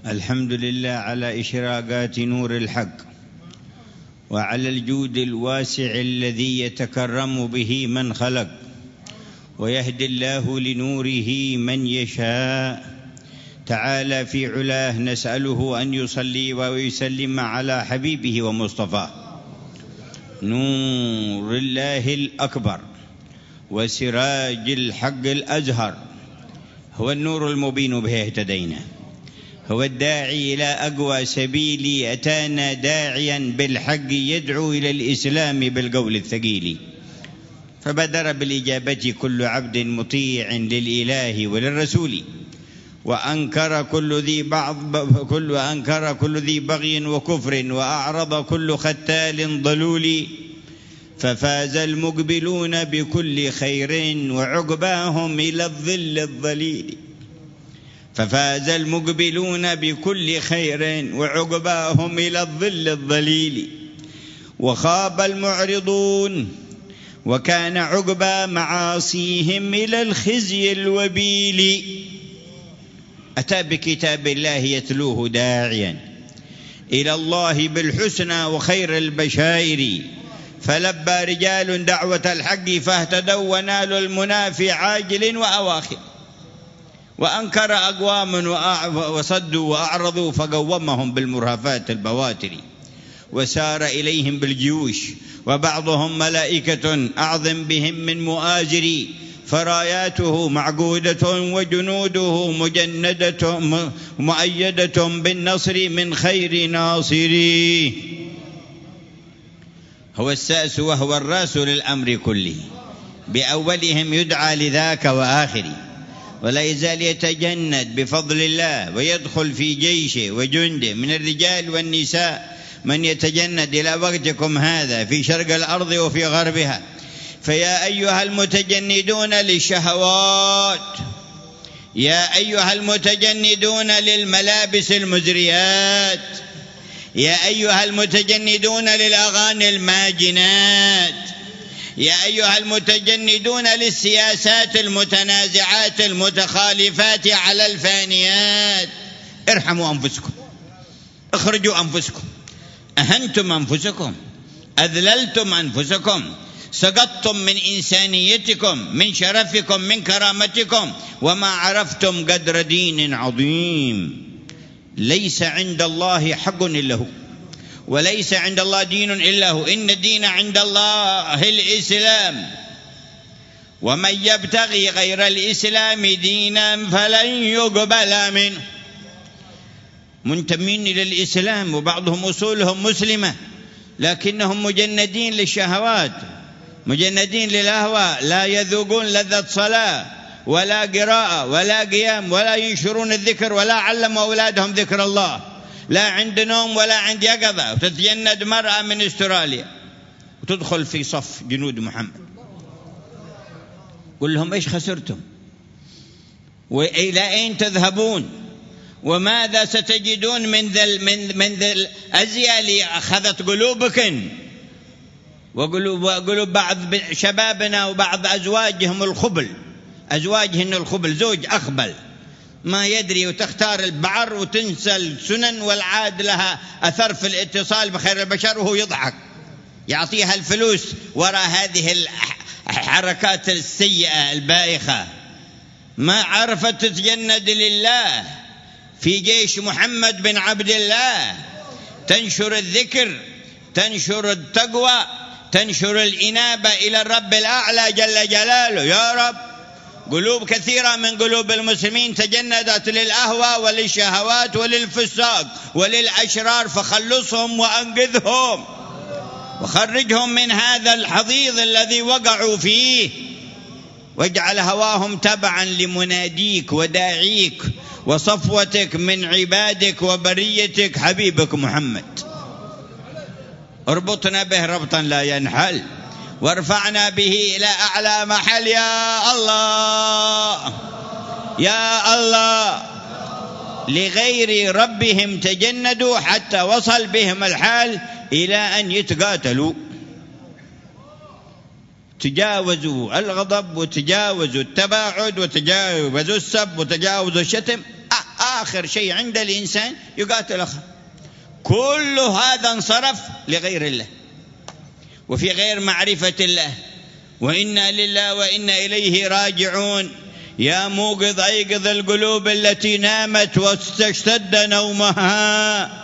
الحمد لله على إشراقات نور الحق، وعلى الجود الواسع الذي يتكرم به من خلق، ويهدي الله لنوره من يشاء. تعالى في علاه نسأله أن يصلي ويسلم على حبيبه ومصطفاه نور الله الأكبر وسراج الحق الأزهر، هو النور المبين به اهتدينا، هو الداعي إلى أقوى سبيل، أتانا داعيا بالحق يدعو إلى الإسلام بالقول الثقيل. فبدر بالإجابة كل عبد مطيع للإله وللرسول، وأنكر كل ذي بغي وكفر، وأعرض كل ختال ضلول. ففاز المقبلون بكل خير وعقباهم إلى الظل الظليل. ففاز المقبلون بكل خير وعقباهم إلى الظل الظليل. وخاب المعرضون وكان عقبى معاصيهم إلى الخزي الوبيل. أتى بكتاب الله يتلوه داعيا إلى الله بالحسنى وخير البشائر، فلبى رجال دعوة الحق فاهتدوا ونالوا المنى في عاجل وأواخر. وأنكر أقوام وصدوا وأعرضوا فقومهم بالمرهفات البواتر، وسار إليهم بالجيوش وبعضهم ملائكة أعظم بهم من مؤازر. فراياته معقودة وجنوده مجندة مؤيدة بالنصر من خير ناصري. هو الساس وهو الراس للأمر كله، بأولهم يدعى لذاك وآخره، ولا يزال يتجند بفضل الله ويدخل في جيشه وجنده من الرجال والنساء من يتجند إلى وقتكم هذا في شرق الأرض وفي غربها. فيا أيها المتجندون للشهوات، يا أيها المتجندون للملابس المزريات، يا أيها المتجندون للأغاني الماجنات، يا أيها المتجندون للسياسات المتنازعات المتخالفات على الفانيات، ارحموا أنفسكم، اخرجوا أنفسكم، أهنتم أنفسكم، أذللتم أنفسكم، سقطتم من إنسانيتكم، من شرفكم، من كرامتكم، وما عرفتم قدر دين عظيم. ليس عند الله حق إلا هو، وليس عند الله دين إلا هو. إن الدين عند الله الإسلام، ومن يبتغي غير الإسلام دينا فلن يقبل منه. منتمين إلى الإسلام وبعضهم أصولهم مسلمة، لكنهم مجندين للشهوات، مجندين للأهواء، لا يذوقون لذة صلاة ولا قراءة ولا قيام، ولا ينشرون الذكر، ولا علموا أولادهم ذكر الله، لا عند نوم ولا عند يقظة. وتتجند مرأة من أستراليا وتدخل في صف جنود محمد. قل لهم إيش خسرتم؟ وإلى أين تذهبون؟ وماذا ستجدون من ذا الأزياء اللي أخذت قلوبكن وقلوب بعض شبابنا وبعض أزواجهم الخبل، أزواجهن الخبل، زوج أخبل ما يدري، وتختار البعر وتنسى السنن والعاد لها أثر في الاتصال بخير البشر، وهو يضحك يعطيها الفلوس وراء هذه الحركات السيئة البائخة. ما عرفت تتجند لله في جيش محمد بن عبد الله، تنشر الذكر، تنشر التقوى، تنشر الإنابة إلى الرب الأعلى جل جلاله. يا رب، قلوب كثيرة من قلوب المسلمين تجندت للأهوى وللشهوات وللفساق وللأشرار، فخلصهم وأنقذهم وخرجهم من هذا الحضيض الذي وقعوا فيه، واجعل هواهم تبعا لمناديك وداعيك وصفوتك من عبادك وبريتك حبيبك محمد. اربطنا به ربطا لا ينحل، وارفعنا به إلى أعلى محل. يا الله يا الله. لغير ربهم تجندوا حتى وصل بهم الحال إلى أن يتقاتلوا. تجاوزوا الغضب وتجاوزوا التباعد وتجاوزوا السب وتجاوزوا الشتم. آخر شيء عند الإنسان يقاتل أخاه. كل هذا انصرف لغير الله وفي غير معرفة الله. وإنا لله وإنا إليه راجعون. يا موقظ أيقظ القلوب التي نامت واستشتد نومها.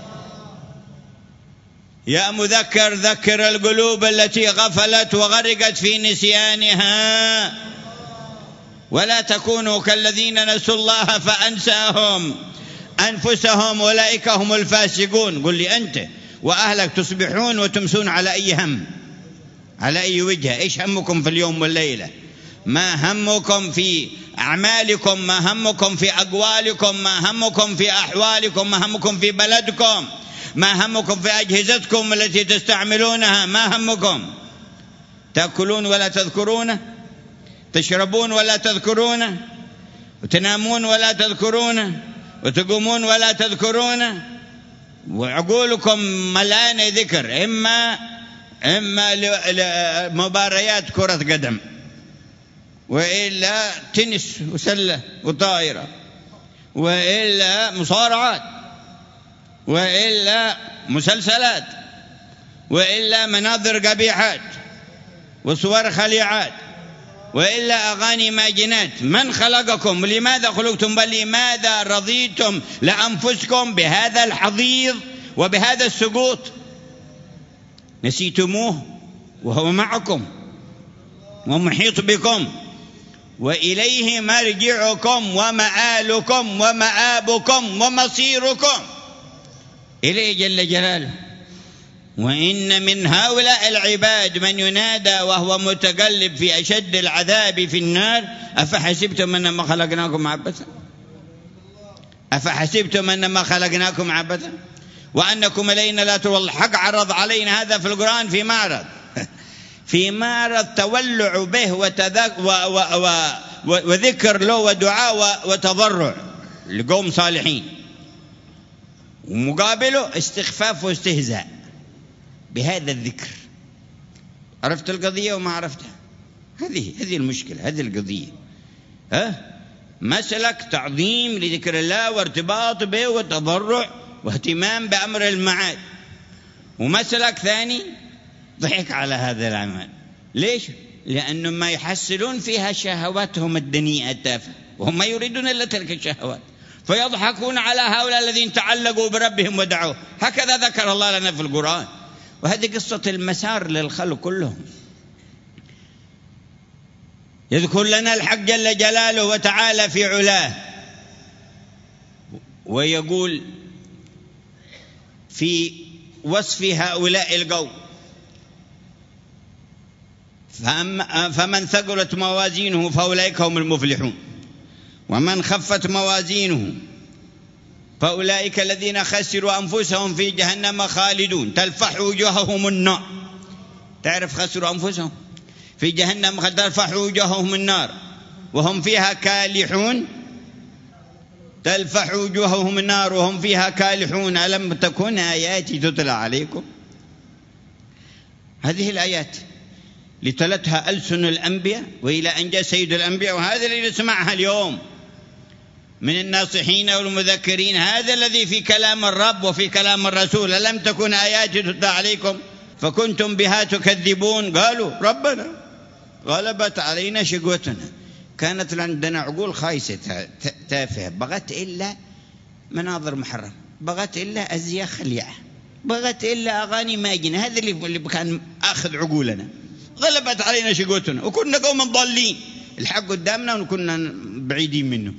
يا مذكر ذكر القلوب التي غفلت وغرقت في نسيانها. ولا تكونوا كالذين نسوا الله فأنساهم أنفسهم أولئك هم الفاسقون. قل لي أنت وأهلك تصبحون وتمسون على أي هم، على أي وجهة؟ إيش همكم في اليوم والليلة؟ ما همكم في أعمالكم؟ ما همكم في أقوالكم؟ ما همكم في أحوالكم؟ ما همكم في بلدكم؟ ما همكم في أجهزتكم التي تستعملونها؟ ما همكم؟ تأكلون ولا تذكرون، تشربون ولا تذكرون، وتنامون ولا تذكرون، وتقومون ولا تذكرون، وعقولكم ملانة ذكر، إما لمباريات كرة قدم، وإلا تنس وسلة وطائرة، وإلا مصارعات، وإلا مسلسلات، وإلا مناظر قبيحات وصور خليعات، وإلا أغاني ماجنات. من خلقكم؟ لماذا خلقتم؟ بل لماذا رضيتم لأنفسكم بهذا الحضيض وبهذا السقوط؟ نسيتموه وهو معكم ومحيط بكم، وإليه مرجعكم ومآلكم ومآبكم ومصيركم، إليه جل جلاله. وإن من هؤلاء العباد من ينادى وهو متقلب في أشد العذاب في النار: أفحسبتم أنما خلقناكم عبثا؟ أفحسبتم أنما خلقناكم عبثا وأنكم إلينا لا ترجعون. الحق عرض علينا هذا في القرآن في معرض تولع به وذكر له ودعاء وتضرع لقوم صالحين، ومقابله استخفاف واستهزاء بهذا الذكر. عرفت القضية وما عرفتها؟ هذه المشكلة، هذه القضية. مسلك تعظيم لذكر الله وارتباط به وتضرع واهتمام بأمر المعاد، ومسلك ثاني ضحك على هذا العمل. ليش؟ لأنهم ما يحصلون فيها شهواتهم الدنيئة التافهة، وهم ما يريدون إلا تلك الشهوات، فيضحكون على هؤلاء الذين تعلقوا بربهم ودعوه. هكذا ذكر الله لنا في القرآن، وهذه قصة المسار للخلق كلهم. يذكر لنا الحق جل جلاله وتعالى في علاه ويقول في وصف هؤلاء القوم: فمن ثقلت موازينه فأولئك هم المفلحون، ومن خفت موازينه فأولئك الذين خسروا أنفسهم في جهنم خالدون تلفح وجوههم النار. تعرف خسروا أنفسهم في جهنم تلفح وجوههم النار وهم فيها كالحون. تلفح وجوههم النار وهم فيها كالحون ألم تكن آياتي تتلى عليكم؟ هذه الآيات لتلتها ألسن الأنبياء وإلى أن جاء سيد الأنبياء، وهذا الذي نسمعها اليوم من الناصحين والمذكرين، هذا الذي في كلام الرب وفي كلام الرسول: ألم تكن آياتي تتلى عليكم فكنتم بها تكذبون؟ قالوا ربنا غلبت علينا شقوتنا، كانت عندنا عقول خايسة تافهة، بغت إلا مناظر محرمة، بغت إلا أزياء خليعة، بغت إلا أغاني ماجنة. هذا اللي كان أخذ عقولنا. غلبت علينا شقوتنا وكنا قوما ضالين، الحق قدامنا وكنا بعيدين منه.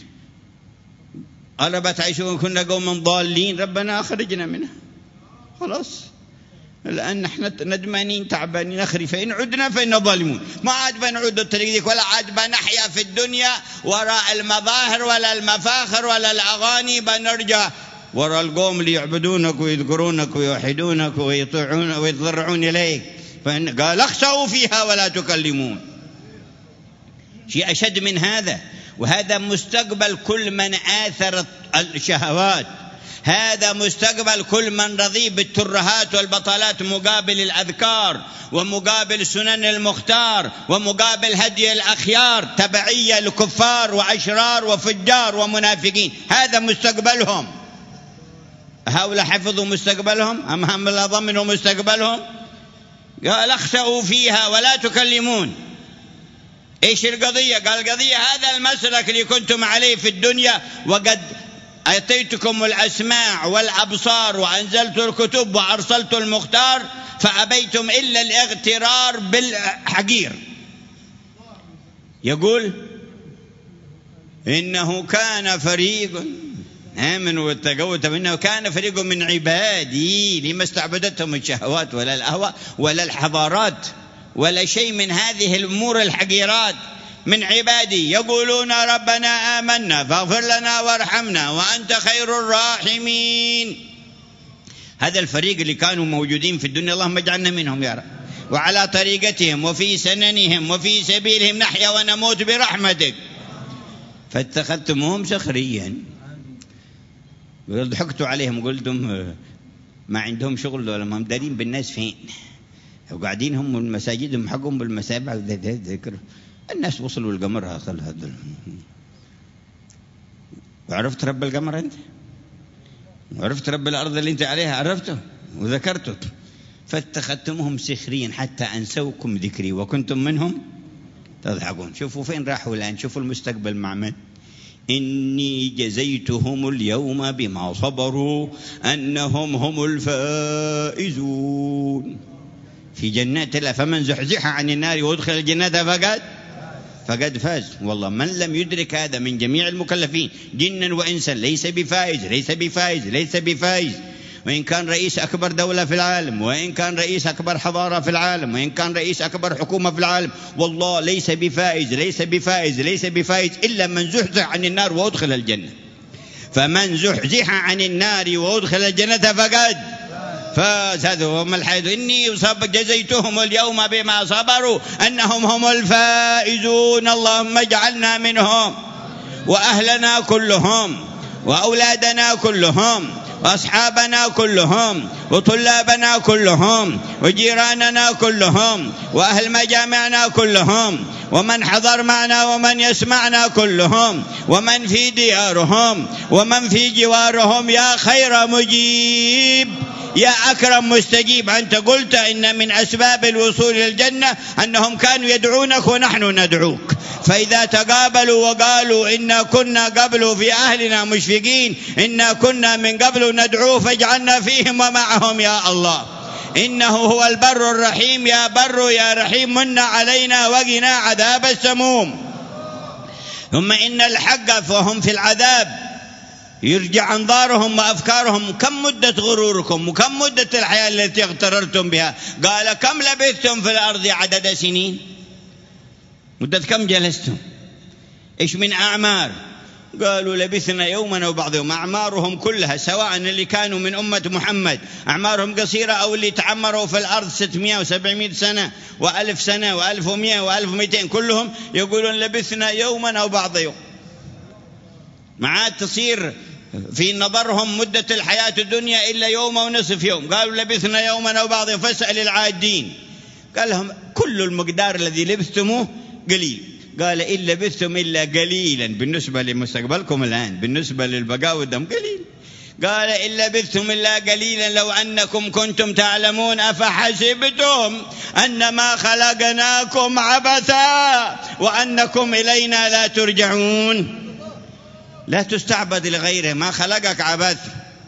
غلبت علينا وكنا قوما ضالين، ربنا أخرجنا منها. خلاص الآن نحن ندمانين تعبانين، أخري فإن عدنا فإن ظالمون. ما عاد بنعود الطريق ديك، ولا عاد بنحيا في الدنيا وراء المظاهر ولا المفاخر ولا الأغاني، بنرجع وراء القوم اللي يعبدونك ويذكرونك ويوحدونك ويطيعون ويتضرعون إليك. قال اخسأوا فيها ولا تكلمون. شيء أشد من هذا، وهذا مستقبل كل من آثر الشهوات، هذا مستقبل كل من رضي بالترهات والبطالات مقابل الأذكار ومقابل سنن المختار ومقابل هدي الأخيار، تبعية لكفار وأشرار وفجار ومنافقين. هذا مستقبلهم. هؤلاء حفظوا مستقبلهم أم هم لا ضمنوا مستقبلهم؟ قال اخسأوا فيها ولا تكلمون. ايش القضية؟ قال القضية هذا المسلك اللي كنتم عليه في الدنيا، وقد أتيتكم الأسماع والأبصار وأنزلت الكتب وأرسلت المختار، فأبيتم إلا الاغترار بالحقير. يقول إنه كان فريق آمنوا واتقوا إنه كان فريق من عبادي لما استعبدتهم الشهوات ولا الأهواء ولا الحضارات ولا شيء من هذه الأمور الحقيرات، من عبادي يقولون ربنا آمنا فاغفر لنا وارحمنا وأنت خير الراحمين. هذا الفريق اللي كانوا موجودين في الدنيا، اللهم اجعلنا منهم يا رب. وعلى طريقتهم وفي سننهم وفي سبيلهم نحيا ونموت برحمتك، فاتخذتموهم سخريا. ضحكتوا عليهم قلتم ما عندهم شغل ولا ما مدارين بالناس فين، وقاعدين هم المساجد حقهم بالمسابع ذكر الناس وصلوا القمر. هذا وعرفت رب القمر أنت، وعرفت رب الأرض اللي أنت عليها، عرفته وذكرته. فاتخذتمهم سخريا حتى أنسوكم ذكري وكنتم منهم تضحكون. شوفوا فين راحوا الآن، شوفوا المستقبل مع من. إني جزيتهم اليوم بما صبروا أنهم هم الفائزون في جنات الله. فمن زحزح عن النار وادخل الجنة فقد فاز. والله من لم يدرك هذا من جميع المكلفين جنا وإنسا ليس بفائز، ليس بفائز، ليس بفائز. وإن كان رئيس أكبر دولة في العالم، وإن كان رئيس أكبر حضارة في العالم، وإن كان رئيس أكبر حكومة في العالم، والله ليس بفائز، ليس بفائز، ليس بفائز إلا من زحزح عن النار وأدخل الجنة. فمن زحزح عن النار وأدخل الجنة فقد فاز. هذا هو الحديث. إني جزيتهم اليوم بما صبروا أنهم هم الفائزون. اللهم اجعلنا منهم، وأهلنا كلهم، وأولادنا كلهم، وأصحابنا كلهم، وطلابنا كلهم، وجيراننا كلهم، وأهل مجامعنا كلهم، ومن حضر معنا ومن يسمعنا كلهم، ومن في ديارهم ومن في جوارهم، يا خير مجيب يا أكرم مستجيب. أنت قلت إن من أسباب الوصول للجنة أنهم كانوا يدعونك ونحن ندعوك، فإذا تقابلوا وقالوا إنا كنا قبل في أهلنا مشفقين، إنا كنا من قبل ندعوه فاجعلنا فيهم ومعهم يا الله، إنه هو البر الرحيم. يا بر يا رحيم من علينا وقنا عذاب السموم. ثم إن الحق فهم في العذاب يرجع أنظارهم وأفكارهم. كم مدة غروركم وكم مدة الحياة التي اغتررتم بها؟ قال كم لبثتم في الأرض عدد سنين؟ مدة كم جلستم؟ إيش من أعمار؟ قالوا لبثنا يوما أو بعض يوم. أعمارهم كلها سواء اللي كانوا من أمة محمد أعمارهم قصيرة أو اللي تعمروا في الأرض 600 و700 سنة و1000 سنة و1100 و1200، كلهم يقولون لبثنا يوما أو بعض يوم. ما تصير في نظرهم مدة الحياة الدنيا إلا يوم ونصف يوم. قالوا لبثنا يوما أو بعض يوم. فاسأل العادين، قال لهم كل المقدار الذي لبثتموه قليل. قال إن لبثتم إلا قليلا بالنسبة لمستقبلكم الآن، بالنسبة للبقاء والدم قليل. قال إن لبثتم إلا قليلا لو أنكم كنتم تعلمون أفحسبتم أنما خلقناكم عبثا وأنكم إلينا لا ترجعون. لا تستعبد لغيره، ما خلقك عبث.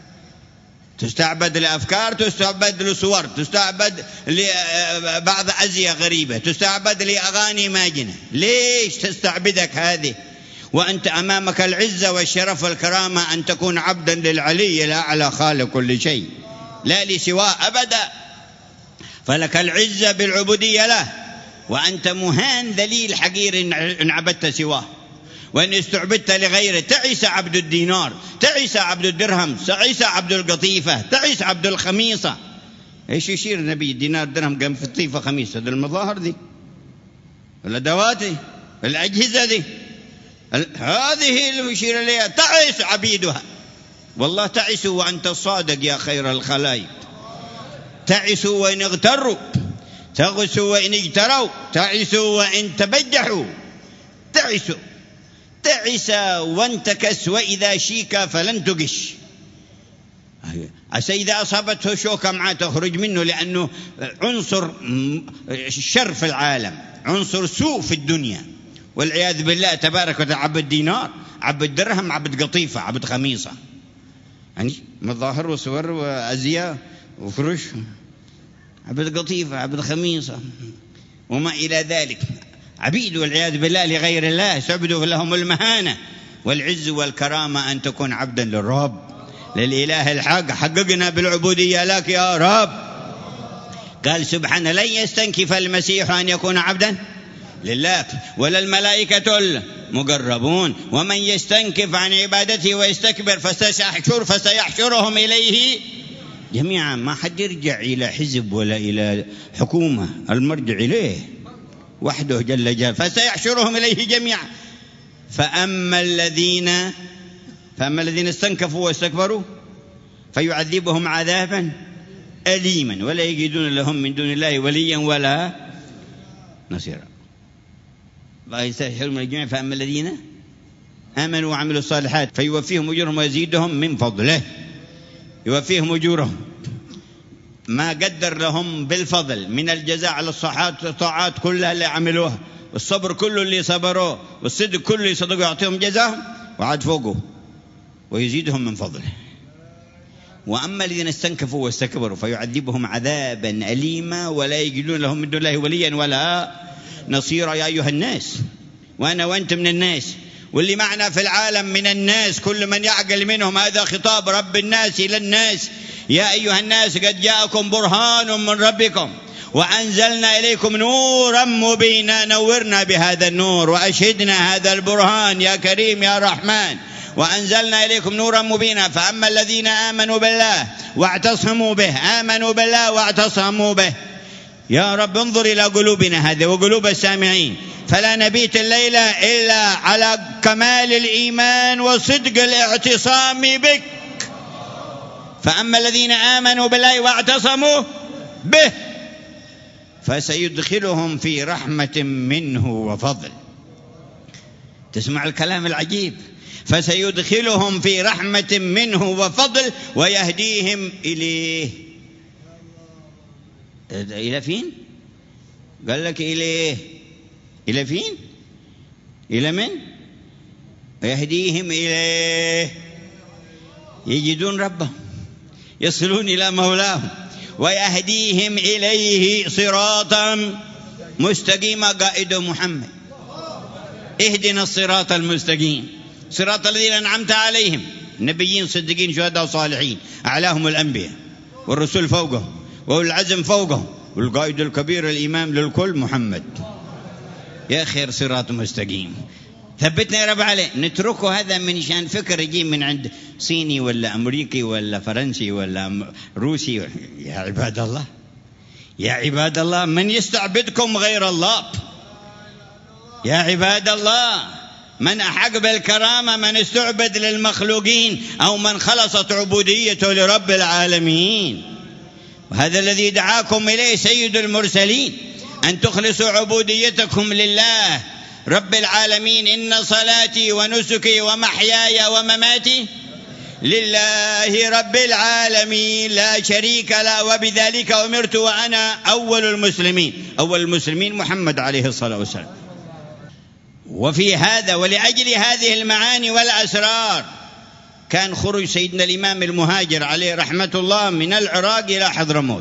تستعبد لأفكار، تستعبد لصور، تستعبد لبعض أزياء غريبة، تستعبد لأغاني ماجنة. ليش تستعبدك هذه وأنت أمامك العزة والشرف والكرامة أن تكون عبدا للعلي الأعلى خالق كل شيء لا لسواه أبدا. فلك العزة بالعبودية له، وأنت مهان ذليل حقير إن عبدت سواه، وإن استعبدت لغيره. تعيس عبد الدينار، تعيس عبد الدرهم، تعيس عبد القطيفة، تعيس عبد الخميصة. إيش يشير النبي؟ دينار درهم قام في الطيفة خميصة. هذه المظاهر دي، الأدوات دي، الأجهزة دي، هذه اللي يشير إليها. تعيس عبيدها والله تعسوا وأنت الصادق يا خير الخلائق. تعسوا وإن اغتروا، تغسوا وإن اجتروا، تعسوا وإن تبجحوا. تعسوا، تعس وانتكس وإذا شيك فلن تقش. عسى إذا أصابته شوكة معه تخرج منه، لأنه عنصر شر في العالم، عنصر سوء في الدنيا والعياذ بالله تبارك وتعالى. عبد دينار، عبد درهم، عبد قطيفة، عبد خميصة، يعني مظاهر وصور وأزياء وفرش، عبد قطيفة، عبد خميصة وما إلى ذلك. عبيد والعياذ بالله لغير الله، سعبدوا لهم المهانة. والعز والكرامة أن تكون عبدا للرب، للإله الحق. حققنا بالعبودية لك يا رب. قال سبحانه: لن يستنكف المسيح أن يكون عبدا لله ولا الملائكة المقربون، ومن يستنكف عن عبادته ويستكبر فسيحشرهم إليه جميعا. ما حد يرجع إلى حزب ولا إلى حكومة، المرجع إليه وحده جل جلاله. فسيحشرهم إليه جميعا. فأما الذين استنكفوا واستكبروا فيعذبهم عذابا أليما ولا يجدون لهم من دون الله وليا ولا نصيرا. الله يستحيلهم الجميع. فأما الذين آمنوا وعملوا الصالحات فيوفيهم أجورهم ويزيدهم من فضله. يوفيهم أجورهم، ما قدر لهم بالفضل من الجزاء على الطاعات كلها اللي عملوها، والصبر كله اللي صبروه، والصدق كله اللي صدقوا، يعطيهم جزاهم وعاد فوقه ويزيدهم من فضله. وأما الذين استنكفوا واستكبروا فيعذبهم عذابا أليما ولا يجدون لهم من دون الله وليا ولا نصيرا. يا أيها الناس، وأنا وأنت من الناس، واللي معنا في العالم من الناس، كل من يعقل منهم. هذا خطاب رب الناس إلى الناس: يا أيها الناس قد جاءكم برهان من ربكم وأنزلنا إليكم نورا مبينا، نورنا بهذا النور وأشهدنا هذا البرهان يا كريم يا رحمن، وأنزلنا إليكم نورا مبينا. فأما الذين آمنوا بالله واعتصموا به، آمنوا بالله واعتصموا به. يا رب انظر إلى قلوبنا هذه وقلوب السامعين، فلا نبيت الليلة إلا على كمال الإيمان وصدق الاعتصام بك. فأما الذين آمنوا بالله واعتصموا به فسيدخلهم في رحمة منه وفضل. تسمع الكلام العجيب: فسيدخلهم في رحمة منه وفضل ويهديهم إليه. إلى فين؟ قال لك إليه. إلى فين؟ إلى من؟ ويهديهم إليه، يجدون ربهم، يصلون إلى مولاهم، ويهديهم إليه صراطا مستقيما. قائده محمد: اهدنا الصراط المستقيم، صراط الذين أنعمت عليهم، نبيين صديقين شهداء وصالحين، أعلاهم الأنبياء والرسل فوقهم وأولي العزم فوقهم، والقائد الكبير الإمام للكل محمد. يا خير صراط مستقيم. ثبتنا يا رب عليه. نتركه هذا من شان فكر يجي من عند صيني ولا أمريكي ولا فرنسي ولا روسي. يا عباد الله، يا عباد الله، من يستعبدكم غير الله؟ يا عباد الله، من أحق بالكرامة؟ من استعبد للمخلوقين أو من خلصت عبوديته لرب العالمين. وهذا الذي دعاكم إليه سيد المرسلين، أن تخلصوا عبوديتكم لله رب العالمين. إن صلاتي ونسكي ومحياي ومماتي لله رب العالمين لا شريك له وبذلك أمرت وأنا أول المسلمين. أول المسلمين محمد عليه الصلاة والسلام. وفي هذا ولأجل هذه المعاني والأسرار كان خروج سيدنا الإمام المهاجر عليه رحمة الله من العراق إلى حضرموت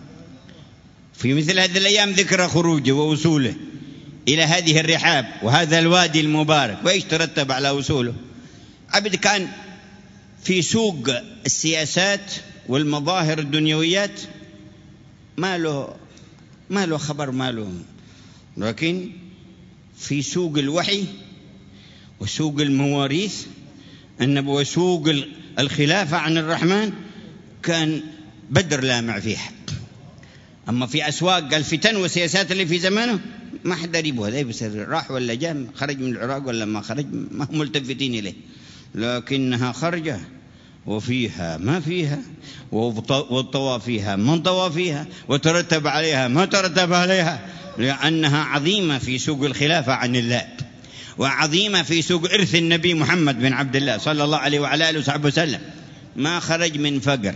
في مثل هذه الأيام، ذكر خروجه ووصوله إلى هذه الرحاب وهذا الوادي المبارك. وإيش ترتب على وصوله؟ عبد كان في سوق السياسات والمظاهر الدنيويات، ما له خبر، ما له، لكن في سوق الوحي وسوق المواريث النبوة وسوق الخلافة عن الرحمن كان بدر لامع فيها. أما في أسواق الفتن والسياسات اللي في زمانه ما حد قريبه، هذا بيصير راح ولا جاء، خرج من العراق ولا ما خرج، ما هم ملتفتين إليه، لكنها خرجة وفيها ما فيها، وطوى فيها من طوى فيها، وترتب عليها ما ترتب عليها، لأنها عظيمة في سوق الخلافة عن الله، وعظيمة في سوق إرث النبي محمد بن عبد الله صلى الله عليه وعلى آله وصحبه وسلم. ما خرج من فقر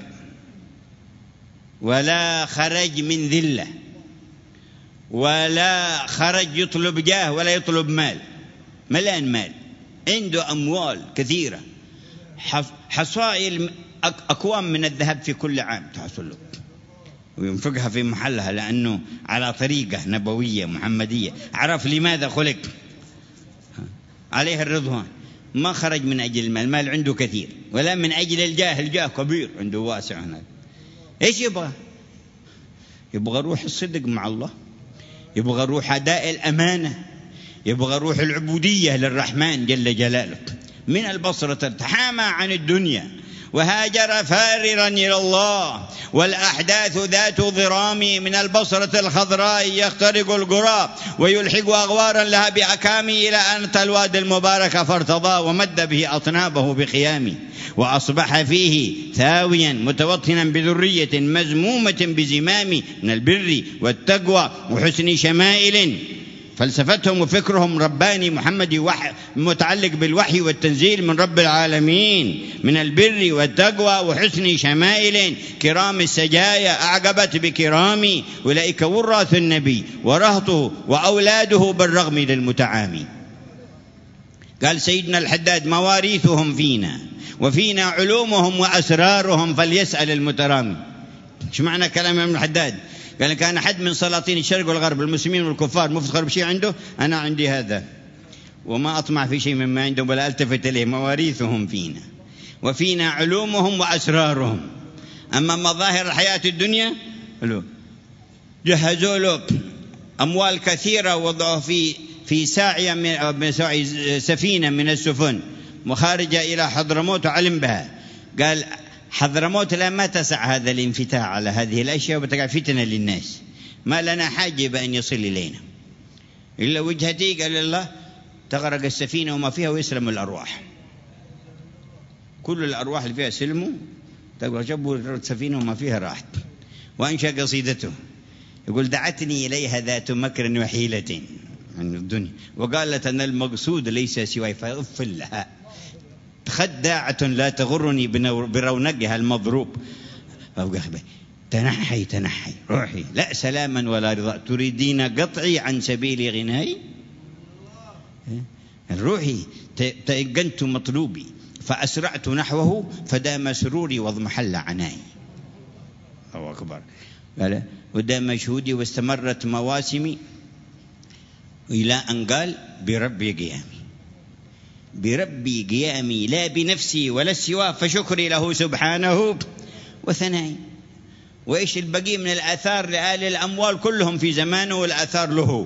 ولا خرج من ذلة ولا خرج يطلب جاه ولا يطلب مال، ملان مال، عنده أموال كثيرة، حصائل أكوام من الذهب في كل عام تحصل له وينفقها في محلها، لأنه على طريقة نبوية محمدية، عرف لماذا خلق، عليه الرضوان. ما خرج من أجل المال، المال عنده كثير، ولا من أجل الجاه، الجاه كبير عنده واسع هناك. إيش يبغى؟ يبغى روح الصدق مع الله، يبغى روح أداء الأمانة، يبغى روح العبودية للرحمن جل جلاله. من البصرة تحامى عن الدنيا وهاجر فاررا إلى الله، والأحداث ذات ضرام من البصرة الخضراء يخترق القرى ويلحق أغوارا لها بأكام، إلى أن أتى الوادي المبارك فارتضى ومد به أطنابه بخيام، وأصبح فيه ثاويا متوطنا بذرية مزمومة بزمام من البر والتقوى وحسن شمائل. فلسفتهم وفكرهم رباني محمدي، متعلق بالوحي والتنزيل من رب العالمين، من البر والتقوى وحسن شمائل. كرام السجايا أعقبت بكرامي، أولئك وراث النبي ورهطه وأولاده بالرغم للمتعامي. قال سيدنا الحداد مواريثهم فينا وفينا علومهم وأسرارهم، فليسأل المترامي. ايش معنى كلام ابن الحداد؟ قال كان أحد من سلاطين الشرق والغرب المسلمين والكفار مفتخر بشيء عنده، أنا عندي هذا وما أطمع في شيء مما عندهم ولا ألتفت إليه. مواريثهم فينا وفينا علومهم وأسرارهم. أما مظاهر الحياة الدنيا جهزوا له أموال كثيرة وضعوا في ساعية من سفينة من السفن مخارجة إلى حضرموت وعلم بها. قال حضرموت لا ما تسع هذا الانفتاح على هذه الأشياء وبتقع فتنة للناس، ما لنا حاجة بأن يصل إلينا إلا وجهتي. قال الله تغرق السفينة وما فيها ويسلم الأرواح، كل الأرواح اللي فيها سلموا، جابوا السفينة وما فيها راحت. وأنشأ قصيدته يقول دعتني إليها ذات مكر وحيلة من الدنيا وقالت أن المقصود ليس سواي، فأف لها خداعة لا تغرني برونقها المضروب. تنحي تنحي روحي لا سلاما ولا رضا، تريدين قطعي عن سبيل غناي. روحي تيقنت مطلوبي فأسرعت نحوه، فدام سروري واضمحل عناي. الله أكبر. قال ودام شهودي واستمرت مواسمي، إلى أن قال بربي قيامي، بربي قيامي لا بنفسي ولا السوى، فشكري له سبحانه وثنائي. وإيش البقي من الآثار لآل الأموال كلهم في زمانه، والآثار له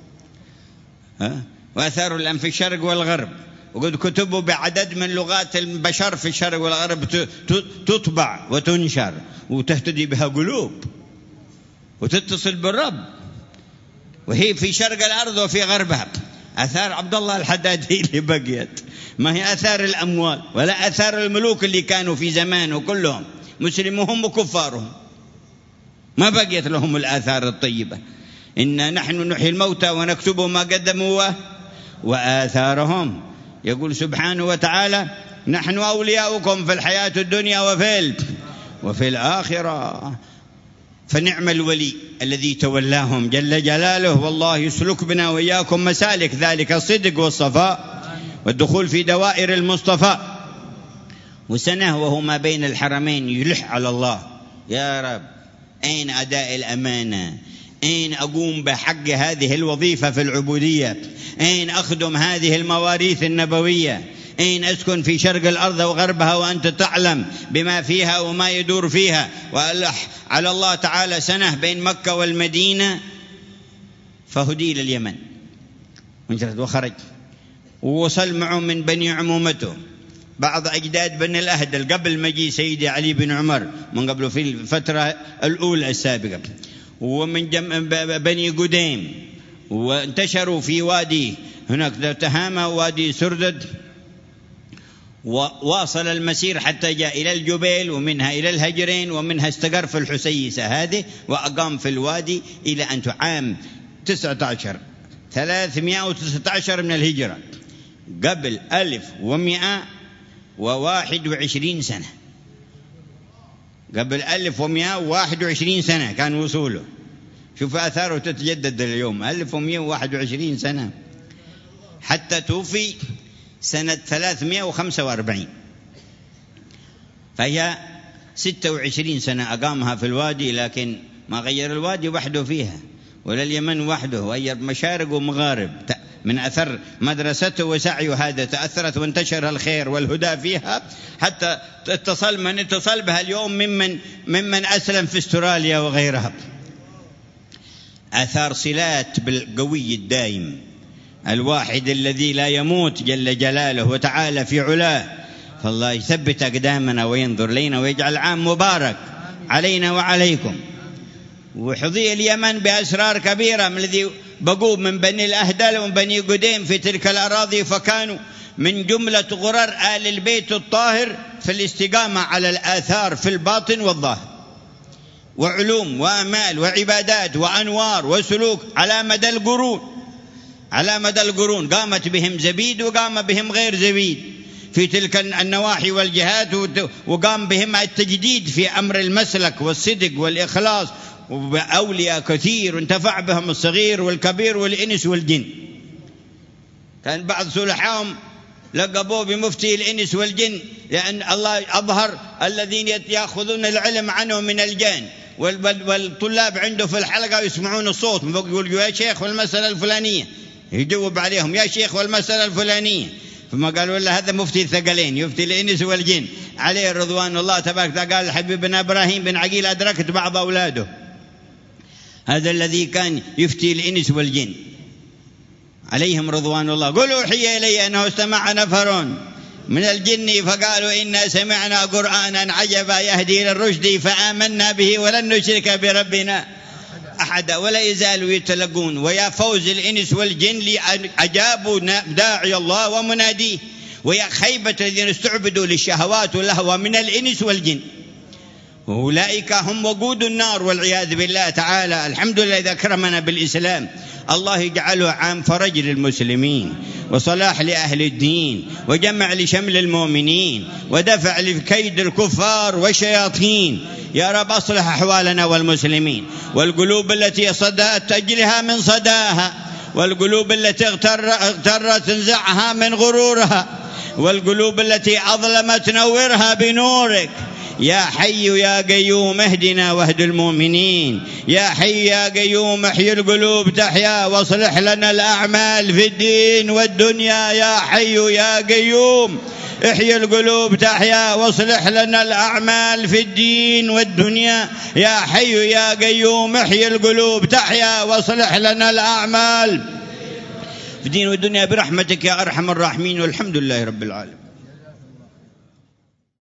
وآثار الآن في الشرق والغرب، وقد كتبوا بعدد من لغات البشر في الشرق والغرب تطبع وتنشر وتهتدي بها قلوب وتتصل بالرب، وهي في شرق الأرض وفي غربها. آثار عبد الله الحداد هي اللي بقيت، ما هي آثار الأموال ولا آثار الملوك اللي كانوا في زمانه كلهم مسلمهم وكفارهم، ما بقيت لهم الآثار الطيبة. إنا نحن نحيي الموتى ونكتب ما قدموا وآثارهم. يقول سبحانه وتعالى نحن أولياؤكم في الحياة الدنيا وفي الآخرة. فنعم الولي الذي تولاهم جل جلاله، والله يسلك بنا وإياكم مسالك ذلك الصدق والصفاء والدخول في دوائر المصطفى. وسنة وهو ما بين الحرمين يلح على الله، يا رب أين أداء الأمانة؟ أين أقوم بحق هذه الوظيفة في العبودية؟ أين أخدم هذه المواريث النبوية؟ أين أسكن في شرق الأرض وغربها وأنت تعلم بما فيها وما يدور فيها؟ وألح على الله تعالى سنة بين مكة والمدينة، فهدي إلى اليمن وخرج ووصل معه من بني عمومته بعض أجداد بني الأهدل قبل مجيء سيدي علي بن عمر، من قبله في الفترة الأولى السابقة، ومن بني قديم، وانتشروا في وادي هناك تهامة وادي سردد وواصل المسير حتى جاء إلى الجبيل، ومنها إلى الهجرين، ومنها استقر في الحسيسة هذه، وأقام في الوادي إلى أن عام 319 من الهجرة، قبل 1121 سنة. قبل 1121 سنة كان وصوله. شوف آثاره تتجدد اليوم، 1121 سنة، حتى توفي سنة 345. فهي 26 سنة أقامها في الوادي، لكن ما غير الوادي وحده فيها، ولا اليمن وحده، غير مشارق ومغارب. من أثر مدرسته وسعيه هذا تأثرت وانتشر الخير والهدى فيها، حتى من اتصل بها اليوم ممن أسلم في استراليا وغيرها. آثار صلات بالقوي الدائم الواحد الذي لا يموت جل جلاله وتعالى في علاه. فالله يثبت أقدامنا وينظر لينا ويجعل عام مبارك علينا وعليكم. وحظي اليمن بأسرار كبيرة من الذي بقوا من بني الأهدل ومن بني قديم في تلك الأراضي، فكانوا من جملة غرر آل البيت الطاهر في الاستقامة على الآثار في الباطن والظاهر، وعلوم وأمال وعبادات وأنوار وسلوك على مدى القرون قامت بهم زبيد وقام بهم غير زبيد في تلك النواحي والجهات، وقام بهم التجديد في أمر المسلك والصدق والإخلاص، وأولياء كثير انتفع بهم الصغير والكبير والإنس والجن. كان بعض صلحائهم لقبوه بمفتي الإنس والجن، لأن الله أظهر الذين يأخذون العلم عنه من الجان، والطلاب عنده في الحلقة يسمعون الصوت يقولوا يا شيخ والمسألة الفلانية، يجاوب عليهم يا شيخ والمسألة الفلانية. ثم قالوا له هذا مفتي الثقلين، يفتي الإنس والجن عليه رضوان الله تبارك وتعالى. قال حبيبنا إبراهيم بن عقيل أدركت بعض أولاده، هذا الذي كان يفتي الإنس والجن عليهم رضوان الله. قولوا أوحي إلي أنه استمع نفر من الجن فقالوا إنا سمعنا قرآنا عجبا يهدي إلى الرشد فآمنا به ولن نشرك بربنا أحدا. ولا يزالوا يتلقون. ويا فوز الإنس والجن لأجابوا داعي الله ومناديه، ويا خيبة الذين استعبدوا للشهوات واللهوى من الإنس والجن، أولئك هم وقود النار والعياذ بالله تعالى. الحمد لله إذا أكرمنا بالإسلام، الله يجعله عام فرج للمسلمين وصلاح لأهل الدين وجمع لشمل المؤمنين ودفع لكيد الكفار والشياطين. يا رب أصلح أحوالنا والمسلمين، والقلوب التي صدأت أجلها من صداها، والقلوب التي اغترت انزعها من غرورها، والقلوب التي أظلمت نورها بنورك. يا حي يا قيوم اهدنا واهد المؤمنين. يا حي يا قيوم احيي القلوب تحيا واصلح لنا الأعمال في الدين والدنيا. يا حي يا قيوم احيي القلوب تحيا واصلح لنا الأعمال في الدين والدنيا. يا حي يا قيوم احيي القلوب تحيا واصلح لنا الأعمال في الدين والدنيا برحمتك يا أرحم الراحمين، والحمد لله رب العالمين.